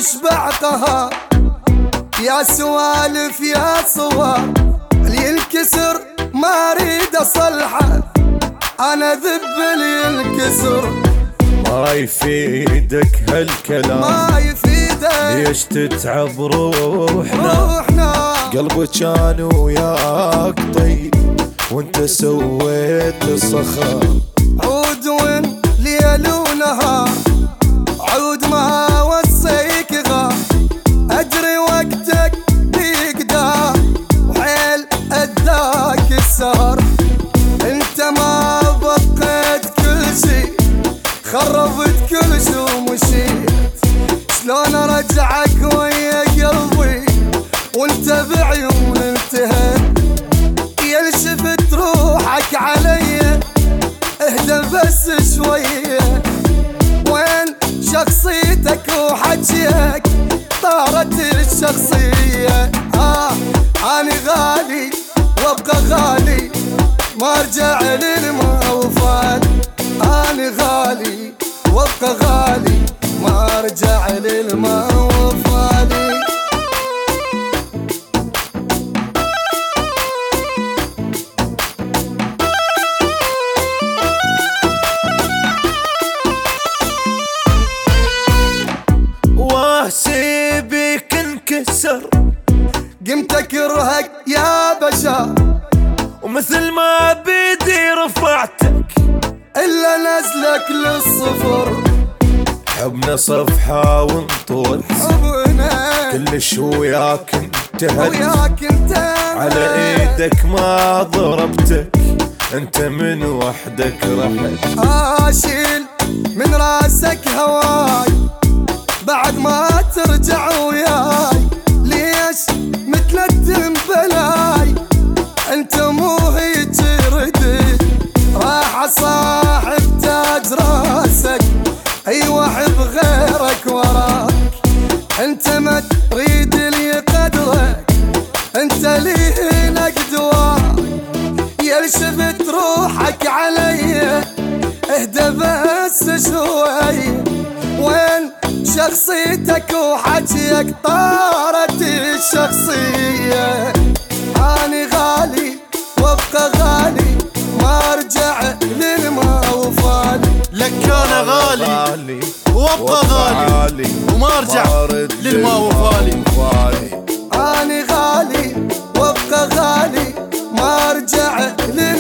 تشبع قهر، يا سوالف يا صور اللي ينكسر ما اريد اصلحه، انا ذب اللي ينكسر. ما يفيدك هالكلام، ما يفيدك، ليش تتعب روحنا؟ قلبك كان وياك طيب وانت سويت الصخر. عود وين ليل ونهار، عود ما وصيك غار، ادري وقتك بيقدر وحيل اداك السهر. انت ما بقيت كل شي، خربت كل شي ومشيت، شلون ارجعك ويا قلبي وانت بعيون انتهيت؟ يا شفت روحك علي اهدى بس شويه، وين شخصيتك وحجيك طارت الشخصيه. اني غالي وابقى غالي ما ارجع للموفال، اني غالي وابقى غالي ما ارجع للموفال. سيبك انكسر، قمت اكرهك يا بشر، ومثل ما بيدي رفعتك الا نزلك للصفر. حبنا صفحة وانطوت، حبنا كلش وياك انتهت، وياك انت على ايدك ما ضربتك، انت من وحدك رحت. اشيل من راسك هواي بعد ما ترجع وياي، ليش متلتم بلاي؟ انت مو هيج ردي، راح صاحب تاج راسك، اي واحد غيرك وراك. انت ما تريد لي قدرك، انت لي نقدواك. يا شفت روحك علي اهدى بس شوي، وين شخصيتك وحجيك طارت الشخصية. اني غالي وابقى غالي ما ارجع للموفال، لك انا غالي وابقى غالي وما ارجع للموفالي. اني غالي وابقى غالي ما ارجع